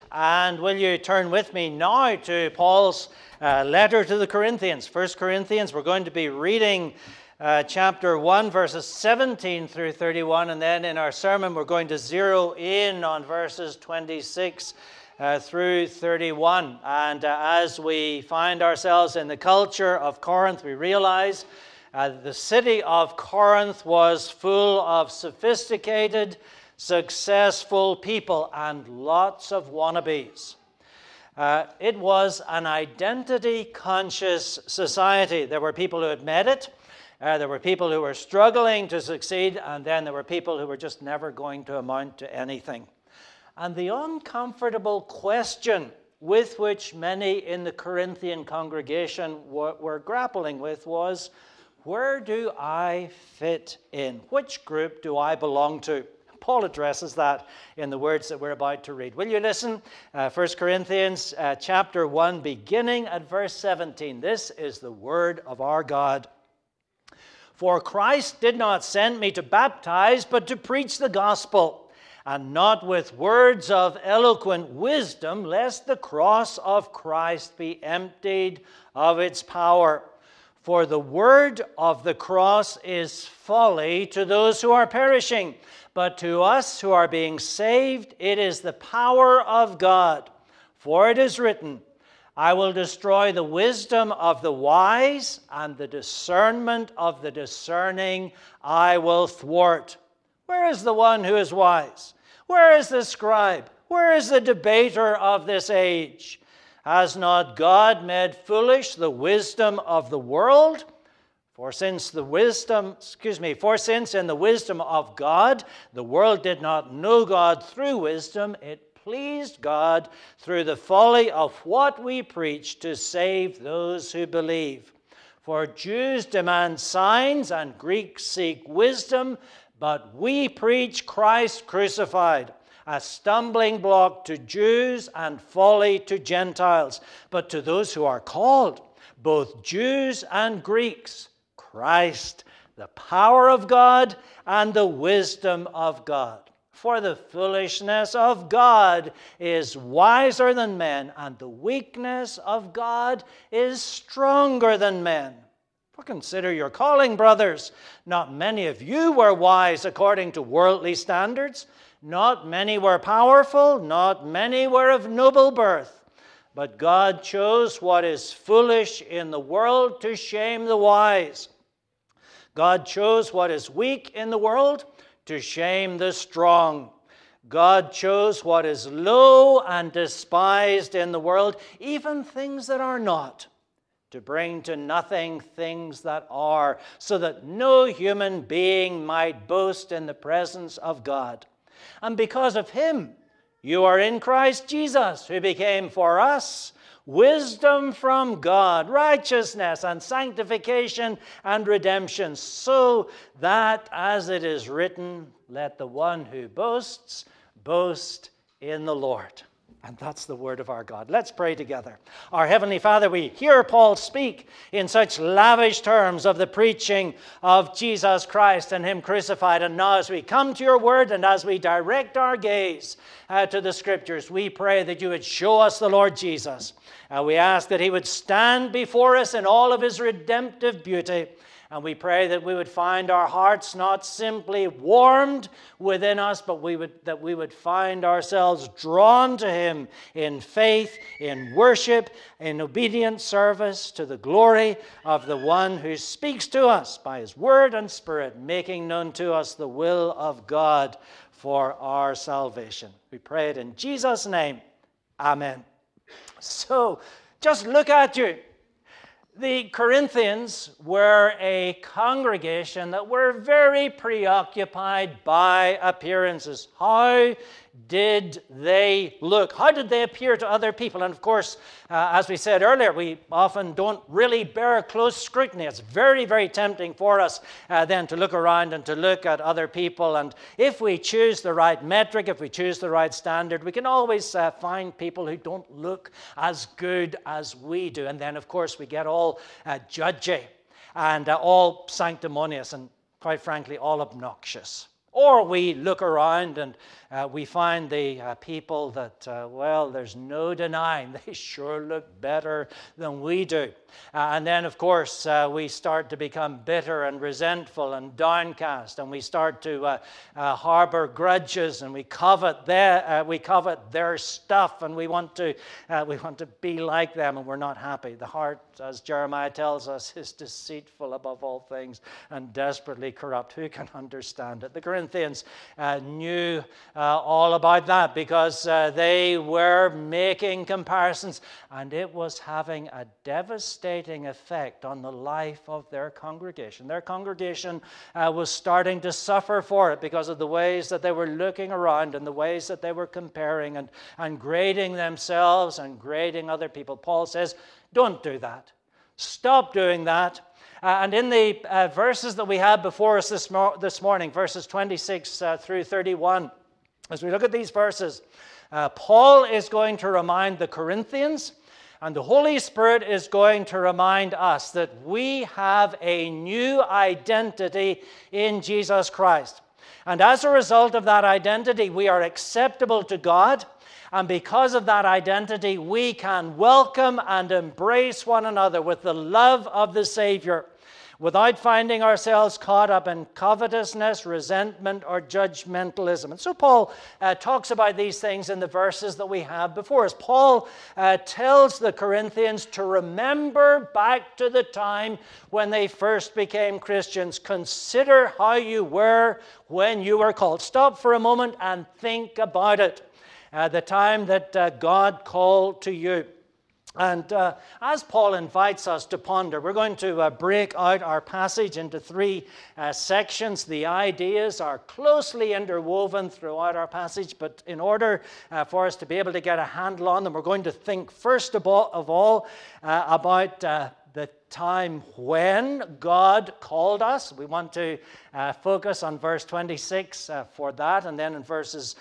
And will you turn with me now to Paul's letter to the Corinthians, 1 Corinthians. We're going to be reading chapter 1, verses 17 through 31, and then in our sermon we're going to zero in on verses 26 through 31. And as we find ourselves in the culture of Corinth, we realize the city of Corinth was full of sophisticated, successful people and lots of wannabes. It was an identity-conscious society. There were people who had made it, there were people who were struggling to succeed, and then there were people who were just never going to amount to anything. And the uncomfortable question with which many in the Corinthian congregation were grappling with was, where do I fit in? Which group do I belong to? Paul addresses that in the words that we're about to read. Will you listen? 1 Corinthians chapter 1, beginning at verse 17. This is the word of our God. For Christ did not send me to baptize, but to preach the gospel, and not with words of eloquent wisdom, lest the cross of Christ be emptied of its power. For the word of the cross is folly to those who are perishing, but to us who are being saved, it is the power of God. For it is written, I will destroy the wisdom of the wise, and the discernment of the discerning I will thwart. Where is the one who is wise? Where is the scribe? Where is the debater of this age? Has not God made foolish the wisdom of the world? For since in the wisdom of God, the world did not know God through wisdom, it pleased God through the folly of what we preach to save those who believe. For Jews demand signs and Greeks seek wisdom, but we preach Christ crucified, a stumbling block to Jews and folly to Gentiles. But to those who are called, both Jews and Greeks, Christ, the power of God and the wisdom of God. For the foolishness of God is wiser than men, and the weakness of God is stronger than men. For consider your calling, brothers. Not many of you were wise according to worldly standards. Not many were powerful, not many were of noble birth. But God chose what is foolish in the world to shame the wise. God chose what is weak in the world to shame the strong. God chose what is low and despised in the world, even things that are not, to bring to nothing things that are, so that no human being might boast in the presence of God. And because of him, you are in Christ Jesus, who became for us wisdom from God, righteousness and sanctification and redemption, so that, as it is written, let the one who boasts boast in the Lord. And that's the word of our God. Let's pray together. Our Heavenly Father, we hear Paul speak in such lavish terms of the preaching of Jesus Christ and him crucified. And now as we come to your word and as we direct our gaze to the scriptures, we pray that you would show us the Lord Jesus. We ask that he would stand before us in all of his redemptive beauty. And we pray that we would find our hearts not simply warmed within us, but that we would find ourselves drawn to him in faith, in worship, in obedient service to the glory of the one who speaks to us by his word and spirit, making known to us the will of God for our salvation. We pray it in Jesus' name. Amen. So, just look at you. The Corinthians were a congregation that were very preoccupied by appearances. How did they look? How did they appear to other people? And of course, as we said earlier, we often don't really bear close scrutiny. It's very, very tempting for us then to look around and to look at other people. And if we choose the right metric, if we choose the right standard, we can always find people who don't look as good as we do. And then, of course, we get all judgy and all sanctimonious and, quite frankly, all obnoxious. Or we look around and we find the people that, well, there's no denying they sure look better than we do. And then, of course, we start to become bitter and resentful and downcast, and we start to harbor grudges, and we covet their stuff, and we want to be like them, and we're not happy. The heart, as Jeremiah tells us, is deceitful above all things and desperately corrupt. Who can understand it? The Corinthians knew all about that, because they were making comparisons, and it was having a devastating effect on the life of their congregation. Their congregation was starting to suffer for it because of the ways that they were looking around and the ways that they were comparing and grading themselves and grading other people. Paul says, don't do that. Stop doing that. And in the verses that we had before us this morning, verses 26 through 31, as we look at these verses, Paul is going to remind the Corinthians, and the Holy Spirit is going to remind us that we have a new identity in Jesus Christ. And as a result of that identity, we are acceptable to God. And because of that identity, we can welcome and embrace one another with the love of the Savior, without finding ourselves caught up in covetousness, resentment, or judgmentalism. And so Paul talks about these things in the verses that we have before us. Paul tells the Corinthians to remember back to the time when they first became Christians. Consider how you were when you were called. Stop for a moment and think about it. The time that God called to you. And as Paul invites us to ponder, we're going to break out our passage into three sections. The ideas are closely interwoven throughout our passage, but in order for us to be able to get a handle on them, we're going to think first of all about the time when God called us. We want to focus on verse 26 for that, and then in verses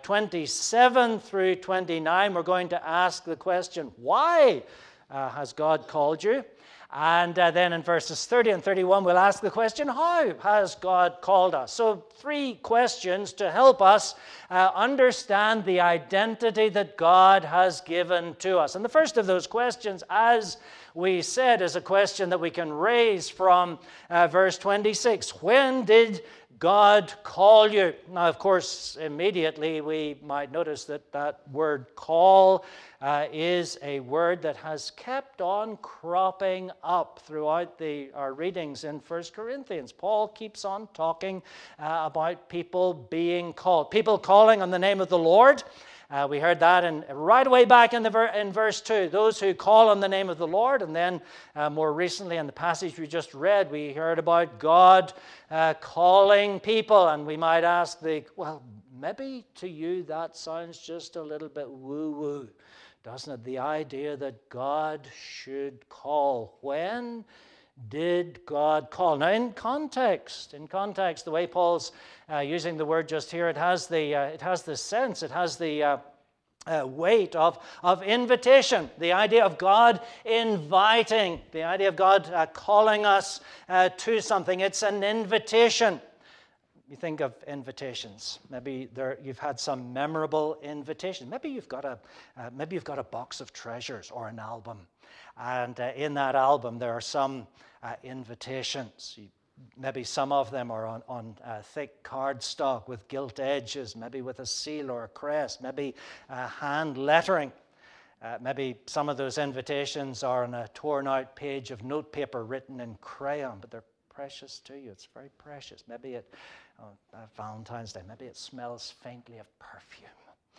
27 through 29, we're going to ask the question, why has God called you? And then in verses 30 and 31, we'll ask the question, how has God called us? So 3 questions to help us understand the identity that God has given to us. And the first of those questions, as we said, is a question that we can raise from verse 26. When did God call you? Now, of course, immediately we might notice that that word call is a word that has kept on cropping up throughout our readings in 1 Corinthians. Paul keeps on talking about people being called, people calling on the name of the Lord. We heard that right away back in verse 2, those who call on the name of the Lord. And then more recently in the passage we just read, we heard about God calling people. And we might ask, well, maybe to you that sounds just a little bit woo-woo, doesn't it? The idea that God should call. When did God call? Now, in context, the way Paul's using the word just here, it has the sense, it has the weight of invitation. The idea of God inviting, the idea of God calling us to something. It's an invitation. You think of invitations. Maybe you've had some memorable invitation. Maybe you've got a box of treasures or an album, and in that album there are some invitations. Maybe some of them are on thick cardstock with gilt edges, maybe with a seal or a crest, maybe hand lettering. Maybe some of those invitations are on a torn-out page of notepaper written in crayon, but they're precious to you. It's very precious. Maybe Valentine's Day, maybe it smells faintly of perfume.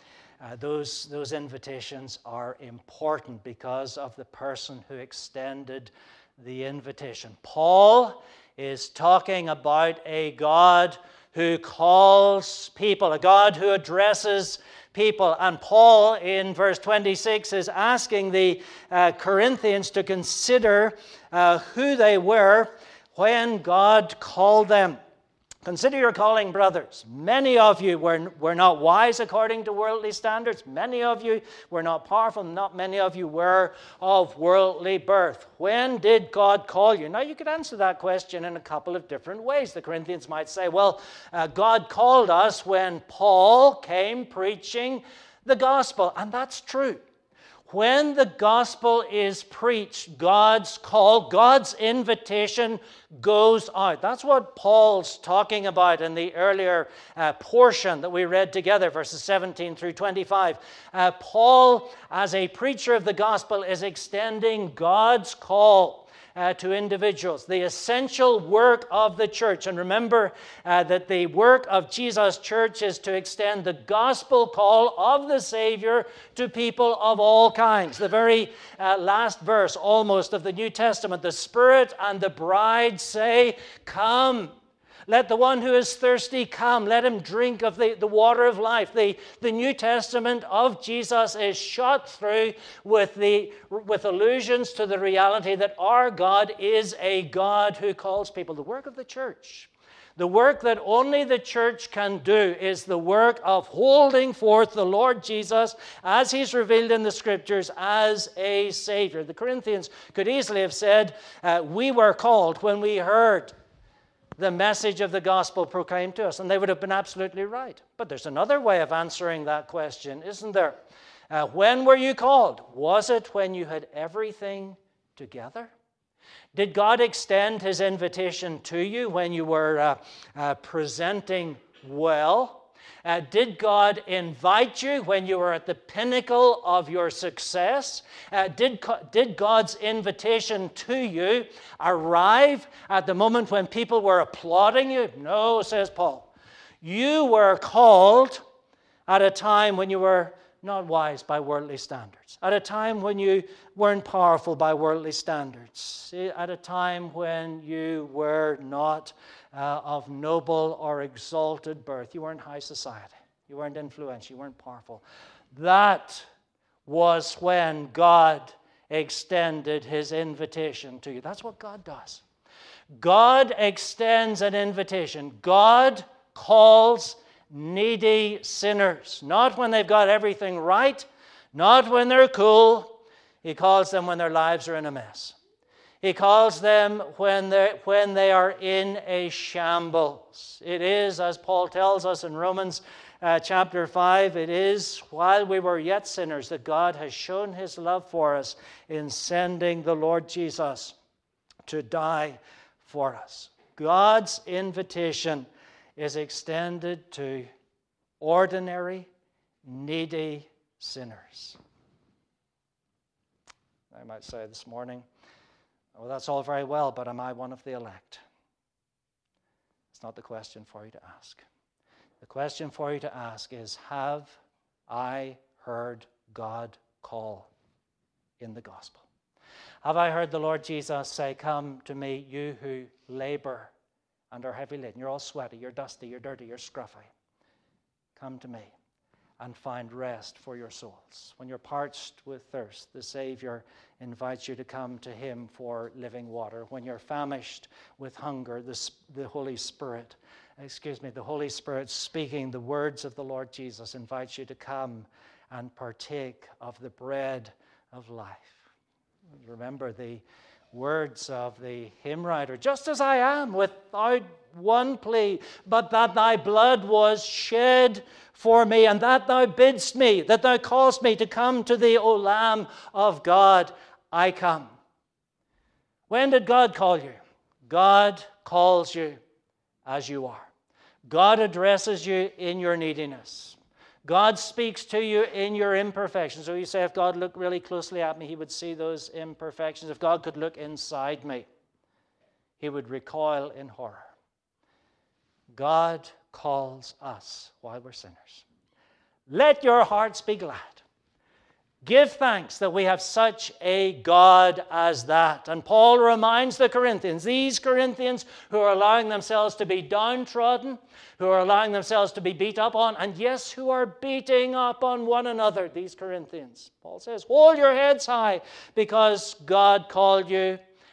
Those invitations are important because of the person who extended the invitation. Paul is talking about a God who calls people, a God who addresses people. And Paul, in verse 26, is asking the Corinthians to consider who they were when God called them. Consider your calling, brothers. Many of you were not wise according to worldly standards. Many of you were not powerful. Not many of you were of worldly birth. When did God call you? Now, you could answer that question in a couple of different ways. The Corinthians might say, well, God called us when Paul came preaching the gospel. And that's true. When the gospel is preached, God's call, God's invitation goes out. That's what Paul's talking about in the earlier portion that we read together, verses 17 through 25. Paul, as a preacher of the gospel, is extending God's call to individuals, the essential work of the church. And remember that the work of Jesus' church is to extend the gospel call of the Savior to people of all kinds. The very last verse almost of the New Testament, the Spirit and the bride say, "Come." Let the one who is thirsty come. Let him drink of the water of life. The New Testament of Jesus is shot through with allusions to the reality that our God is a God who calls people. The work of the church, the work that only the church can do, is the work of holding forth the Lord Jesus as he's revealed in the Scriptures as a Savior. The Corinthians could easily have said, we were called when we heard the message of the gospel proclaimed to us, and they would have been absolutely right. But there's another way of answering that question, isn't there? When were you called? Was it when you had everything together? Did God extend his invitation to you when you were presenting well? Did God invite you when you were at the pinnacle of your success? Did God's invitation to you arrive at the moment when people were applauding you? No, says Paul. You were called at a time when you were not wise by worldly standards, at a time when you weren't powerful by worldly standards, at a time when you were not of noble or exalted birth. You weren't high society. You weren't influential. You weren't powerful. That was when God extended his invitation to you. That's what God does. God extends an invitation. God calls needy sinners, not when they've got everything right, not when they're cool. He calls them when their lives are in a mess. He calls them when they are in a shambles. It is, as Paul tells us in Romans chapter 5, it is while we were yet sinners that God has shown his love for us in sending the Lord Jesus to die for us. God's invitation is extended to ordinary, needy sinners. I might say this morning, well, that's all very well, but am I one of the elect? It's not the question for you to ask. The question for you to ask is, have I heard God call in the gospel? Have I heard the Lord Jesus say, come to me, you who labor and are heavy laden? You're all sweaty, you're dusty, you're dirty, you're scruffy. Come to me and find rest for your souls. When you're parched with thirst, the Savior invites you to come to him for living water. When you're famished with hunger, the Holy Spirit speaking the words of the Lord Jesus invites you to come and partake of the bread of life. Remember the words of the hymn writer, just as I am, without one plea, but that thy blood was shed for me, and that thou bidst me, that thou callest me to come to thee, O Lamb of God, I come. When did God call you? God calls you as you are. God addresses you in your neediness. God speaks to you in your imperfections. So you say, if God looked really closely at me, he would see those imperfections. If God could look inside me, he would recoil in horror. God calls us while we're sinners. Let your hearts be glad. Give thanks that we have such a God as that. And Paul reminds the Corinthians, these Corinthians who are allowing themselves to be downtrodden, who are allowing themselves to be beat up on, and yes, who are beating up on one another, these Corinthians. Paul says, hold your heads high because God called you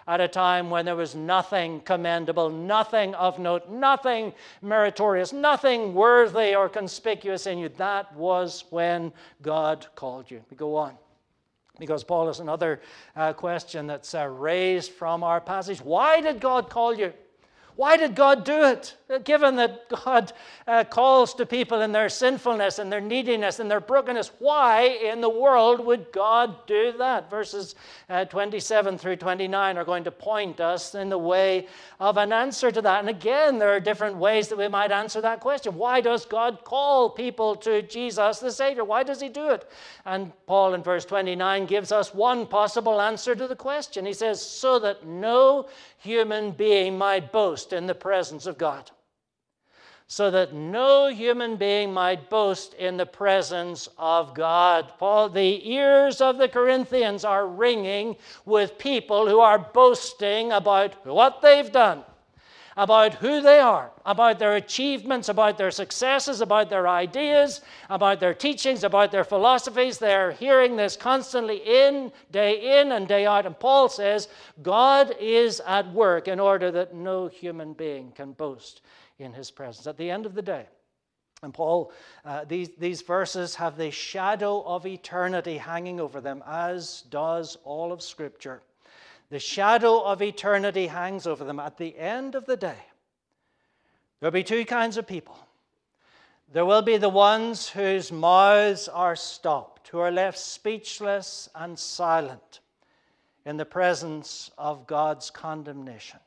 at a time when there was nothing commendable, nothing of note, nothing meritorious, nothing worthy or conspicuous in you. That was when God called you. We go on, because Paul has another question that's raised from our passage. Why did God call you? Why did God do it? Given that God calls to people in their sinfulness and their neediness and their brokenness, why in the world would God do that? Verses 27 through 29 are going to point us in the way of an answer to that. And again, there are different ways that we might answer that question. Why does God call people to Jesus the Savior? Why does he do it? And Paul in verse 29 gives us one possible answer to the question. He says, so that no human being might boast in the presence of God. So that no human being might boast in the presence of God. Paul, the ears of the Corinthians are ringing with people who are boasting about what they've done, about who they are, about their achievements, about their successes, about their ideas, about their teachings, about their philosophies. They're hearing this constantly in and day out. And Paul says, God is at work in order that no human being can boast in his presence. At the end of the day, and Paul, these verses have the shadow of eternity hanging over them, as does all of Scripture. The shadow of eternity hangs over them. At the end of the day, there'll be two kinds of people. There will be the ones whose mouths are stopped, who are left speechless and silent in the presence of God's condemnation.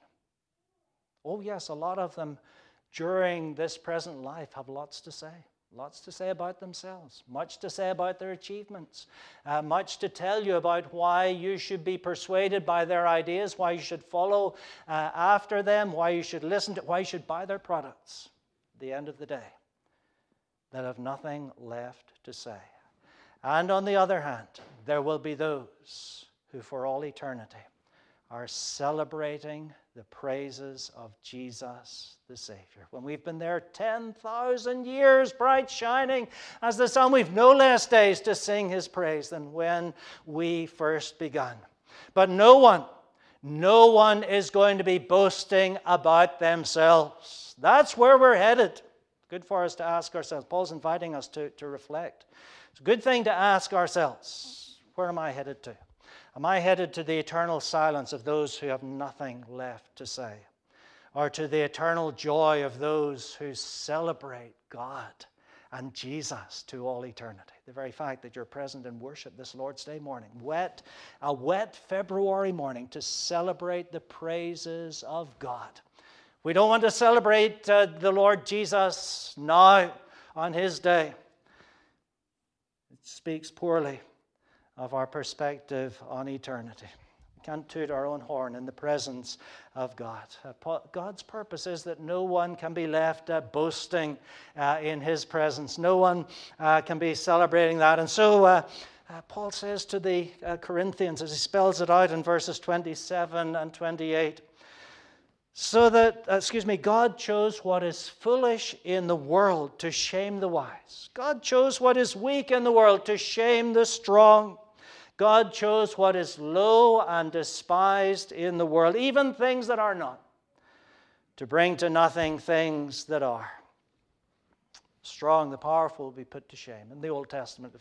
Oh yes, a lot of them during this present life have lots to say. Lots to say about themselves, much to say about their achievements, much to tell you about why you should be persuaded by their ideas, why you should follow after them, why you should listen to, why you should buy their products. At the end of the day, they'll have nothing left to say. And on the other hand, there will be those who for all eternity are celebrating the praises of Jesus the Savior. When we've been there 10,000 years, bright shining as the sun, we've no less days to sing his praise than when we first began. But no one is going to be boasting about themselves. That's where we're headed. Good for us to ask ourselves. Paul's inviting us to reflect. It's a good thing to ask ourselves, where am I headed to? Am I headed to the eternal silence of those who have nothing left to say? Or to the eternal joy of those who celebrate God and Jesus to all eternity? The very fact that you're present in worship this Lord's Day morning, a wet February morning, to celebrate the praises of God. We don't want to celebrate the Lord Jesus now on his day. It speaks poorly of our perspective on eternity. We can't toot our own horn in the presence of God. God's purpose is that no one can be left boasting in his presence. No one can be celebrating that. And so Paul says to the Corinthians, as he spells it out in verses 27 and 28, so that, God chose what is foolish in the world to shame the wise. God chose what is weak in the world to shame the strong. God chose what is low and despised in the world, even things that are not, to bring to nothing things that are. Strong, the powerful will be put to shame. In the Old Testament,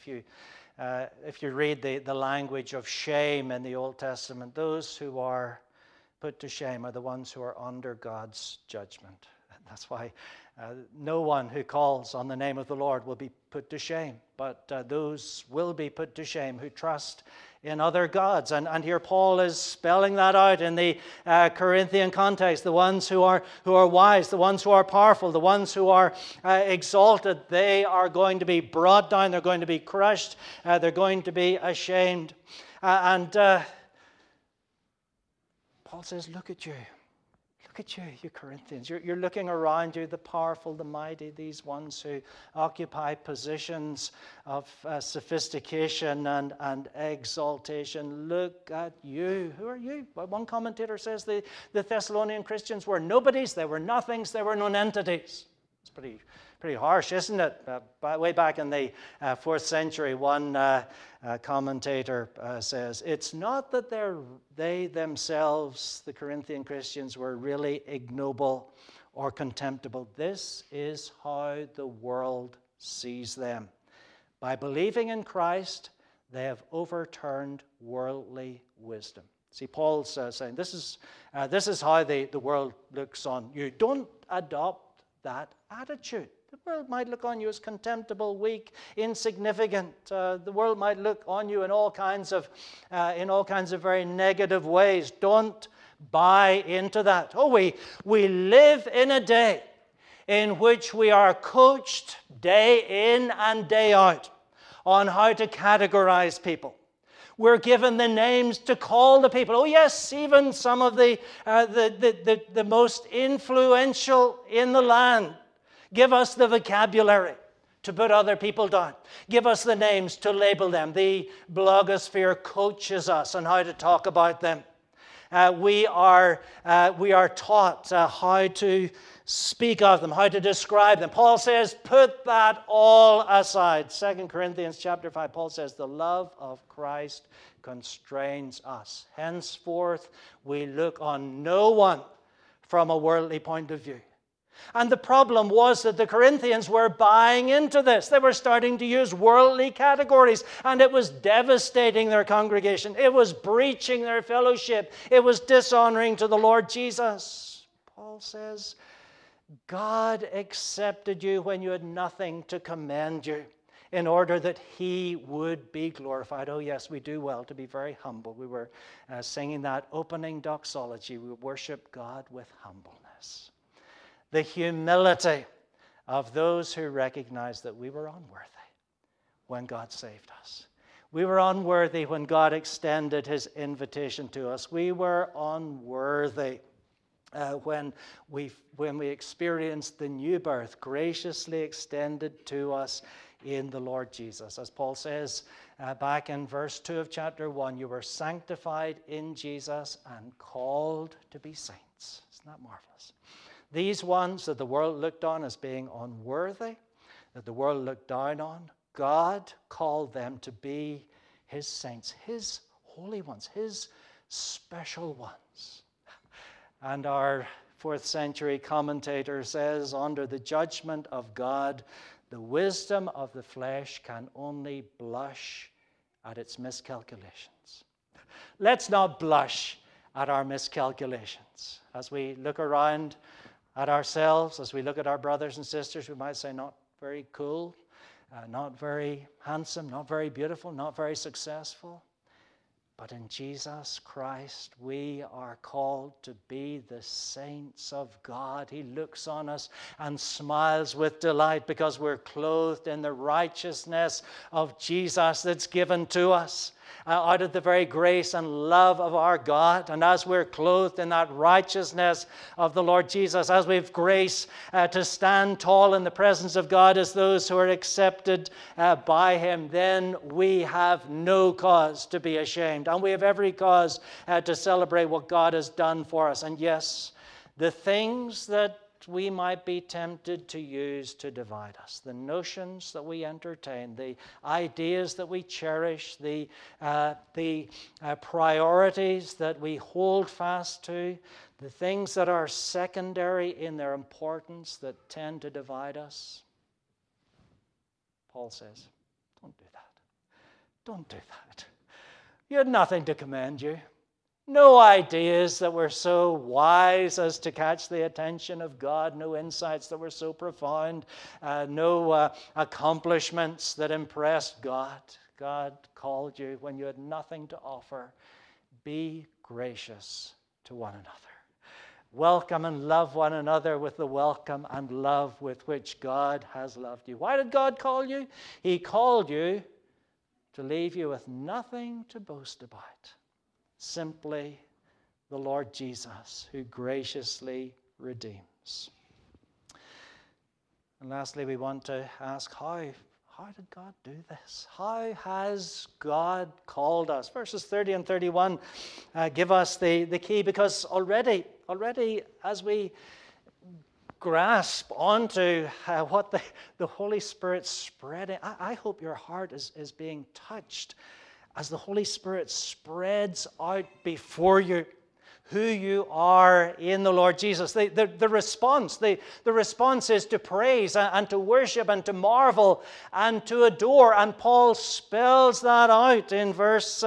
if you read the language of shame in the Old Testament, those who are put to shame are the ones who are under God's judgment. That's why no one who calls on the name of the Lord will be put to shame, but those will be put to shame who trust in other gods. And here Paul is spelling that out in the Corinthian context. The ones who are wise, the ones who are powerful, the ones who are exalted, they are going to be brought down, they're going to be crushed, they're going to be ashamed. Paul says, look at you. Look at you, you Corinthians. You're looking around you, the powerful, the mighty, these ones who occupy positions of sophistication and exaltation. Look at you. Who are you? One commentator says the Thessalonian Christians were nobodies, they were nothings, they were nonentities. It's Pretty harsh, isn't it? Way back in the 4th century, one commentator says, it's not that they themselves, the Corinthian Christians, were really ignoble or contemptible. This is how the world sees them. By believing in Christ, they have overturned worldly wisdom. See, Paul's saying this is how the world looks on you. Don't adopt that attitude. The world might look on you as contemptible, weak, insignificant. The world might look on you in all kinds of very negative ways. Don't buy into that. Oh, we live in a day in which we are coached day in and day out on how to categorize people. We're given the names to call the people. Oh yes, even some of the most influential in the land give us the vocabulary to put other people down. Give us the names to label them. The blogosphere coaches us on how to talk about them. We are taught how to speak of them, how to describe them. Paul says, put that all aside. 2 Corinthians chapter 5, Paul says, the love of Christ constrains us. Henceforth, we look on no one from a worldly point of view. And the problem was that the Corinthians were buying into this. They were starting to use worldly categories, and it was devastating their congregation. It was breaching their fellowship. It was dishonoring to the Lord Jesus. Paul says, God accepted you when you had nothing to commend you, in order that he would be glorified. Oh yes, we do well to be very humble. We were singing that opening doxology. We worship God with humbleness. The humility of those who recognize that we were unworthy when God saved us. We were unworthy when God extended his invitation to us. We were unworthy when we experienced the new birth graciously extended to us in the Lord Jesus. As Paul says back in verse 2 of chapter 1, you were sanctified in Jesus and called to be saints. Isn't that marvelous? These ones that the world looked on as being unworthy, that the world looked down on, God called them to be his saints, his holy ones, his special ones. And our 4th century commentator says, under the judgment of God, the wisdom of the flesh can only blush at its miscalculations. Let's not blush at our miscalculations. As we look around at ourselves, as we look at our brothers and sisters, we might say, not very cool, not very handsome, not very beautiful, not very successful. But in Jesus Christ, we are called to be the saints of God. He looks on us and smiles with delight because we're clothed in the righteousness of Jesus that's given to us out of the very grace and love of our God. And as we're clothed in that righteousness of the Lord Jesus, as we've grace to stand tall in the presence of God as those who are accepted by him, then we have no cause to be ashamed. And we have every cause to celebrate what God has done for us. And yes, the things that we might be tempted to use to divide us, the notions that we entertain, the ideas that we cherish, the priorities that we hold fast to, the things that are secondary in their importance that tend to divide us. Paul says, don't do that. Don't do that. You had nothing to commend you. No ideas that were so wise as to catch the attention of God. No insights that were so profound. No accomplishments that impressed God. God called you when you had nothing to offer. Be gracious to one another. Welcome and love one another with the welcome and love with which God has loved you. Why did God call you? He called you to leave you with nothing to boast about. Simply the Lord Jesus, who graciously redeems. And lastly, we want to ask, how did God do this? How has God called us? Verses 30 and 31 give us the key, because already as we grasp onto what the Holy Spirit's spreading. I hope your heart is being touched as the Holy Spirit spreads out before you who you are in the Lord Jesus. The response is to praise and to worship and to marvel and to adore. And Paul spells that out in verse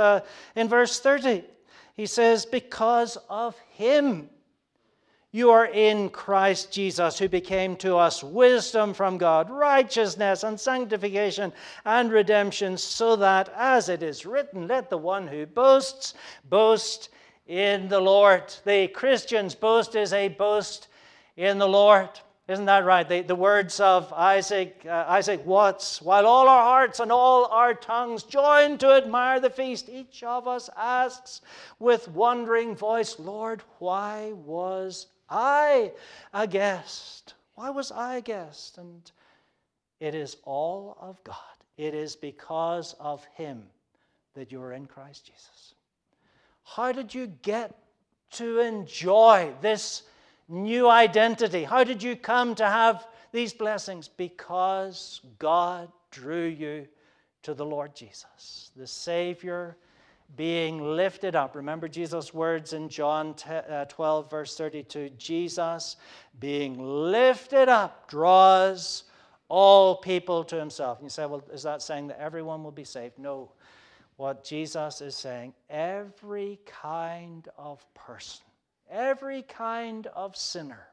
30. He says, because of him you are in Christ Jesus, who became to us wisdom from God, righteousness and sanctification and redemption, so that, as it is written, let the one who boasts, boast in the Lord. The Christian's boast is a boast in the Lord. Isn't that right? The words of Isaac Watts, while all our hearts and all our tongues join to admire the feast, each of us asks with wondering voice, Lord, why was I a guest? Why was I a guest? And it is all of God. It is because of him that you are in Christ Jesus. How did you get to enjoy this new identity? How did you come to have these blessings? Because God drew you to the Lord Jesus, the Savior being lifted up. Remember Jesus' words in John 12, verse 32. Jesus, being lifted up, draws all people to himself. And you say, well, is that saying that everyone will be saved? No. What Jesus is saying, every kind of person, every kind of sinner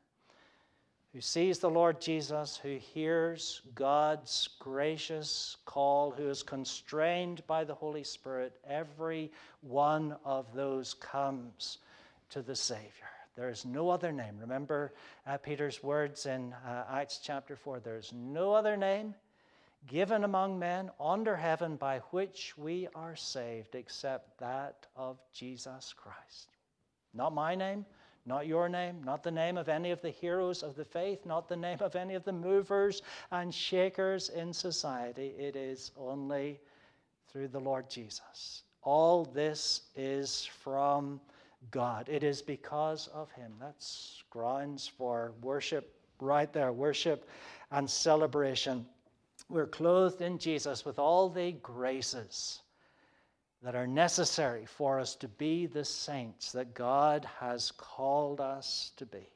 who sees the Lord Jesus, who hears God's gracious call, who is constrained by the Holy Spirit, every one of those comes to the Savior. There is no other name. Remember Peter's words in Acts chapter 4. There is no other name given among men under heaven by which we are saved except that of Jesus Christ. Not my name, not your name, not the name of any of the heroes of the faith, not the name of any of the movers and shakers in society. It is only through the Lord Jesus. All this is from God. It is because of him. That's grounds for worship right there, worship and celebration. We're clothed in Jesus with all the graces that are necessary for us to be the saints that God has called us to be.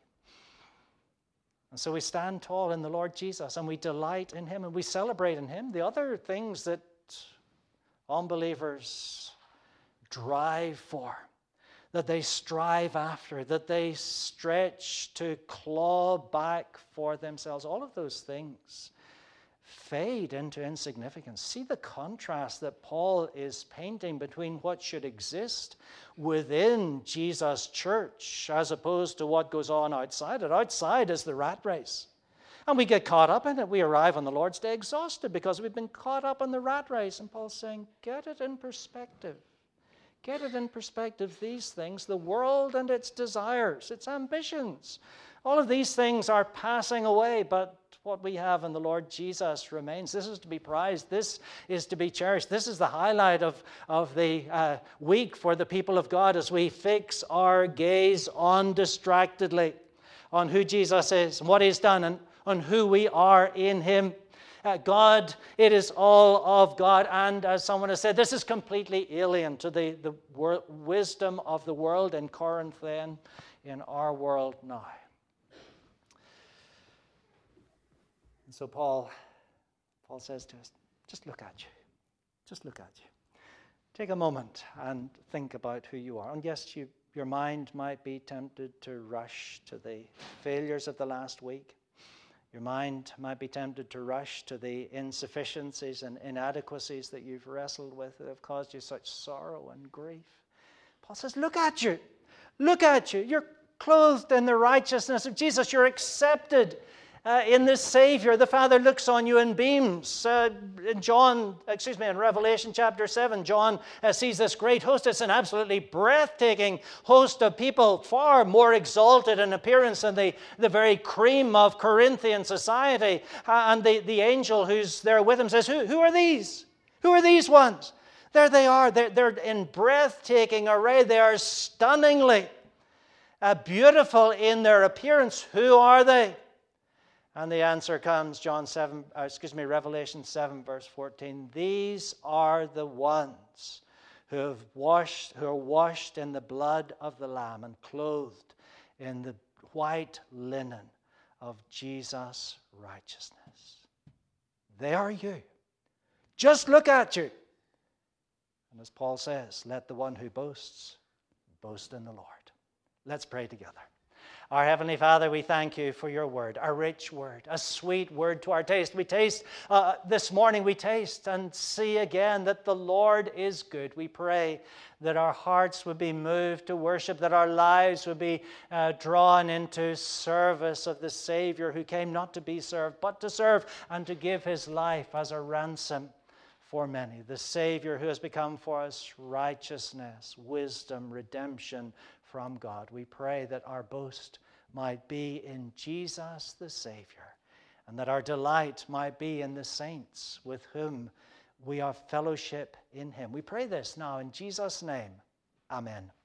And so we stand tall in the Lord Jesus, and we delight in him, and we celebrate in him. The other things that unbelievers drive for, that they strive after, that they stretch to claw back for themselves, all of those things fade into insignificance. See the contrast that Paul is painting between what should exist within Jesus' church as opposed to what goes on outside it. Outside is the rat race. And we get caught up in it. We arrive on the Lord's Day exhausted because we've been caught up in the rat race. And Paul's saying, get it in perspective. Get it in perspective, these things, the world and its desires, its ambitions. All of these things are passing away, but what we have in the Lord Jesus remains. This is to be prized. This is to be cherished. This is the highlight of the week for the people of God as we fix our gaze undistractedly on who Jesus is and what he's done and on who we are in him. God, it is all of God. And as someone has said, this is completely alien to the wisdom of the world in Corinth then, in our world now. And so Paul says to us, just look at you. Just look at you. Take a moment and think about who you are. And yes, your mind might be tempted to rush to the failures of the last week. Your mind might be tempted to rush to the insufficiencies and inadequacies that you've wrestled with that have caused you such sorrow and grief. Paul says, look at you. Look at you. You're clothed in the righteousness of Jesus. You're accepted in this Savior. The Father looks on you and beams. In Revelation chapter 7, John sees this great host. It's an absolutely breathtaking host of people, far more exalted in appearance than the very cream of Corinthian society. And the angel who's there with him says, Who are these? Who are these ones? There they are. They're in breathtaking array. They are stunningly beautiful in their appearance. Who are they? And the answer comes, Revelation 7, verse 14. These are the ones who are washed in the blood of the Lamb and clothed in the white linen of Jesus' righteousness. They are you. Just look at you. And as Paul says, let the one who boasts, boast in the Lord. Let's pray together. Our Heavenly Father, we thank you for your word, a rich word, a sweet word to our taste. We taste, this morning we taste and see again that the Lord is good. We pray that our hearts would be moved to worship, that our lives would be drawn into service of the Savior who came not to be served, but to serve and to give his life as a ransom for many. The Savior who has become for us righteousness, wisdom, redemption from God. We pray that our boast might be in Jesus the Savior, and that our delight might be in the saints with whom we have fellowship in him. We pray this now in Jesus' name. Amen.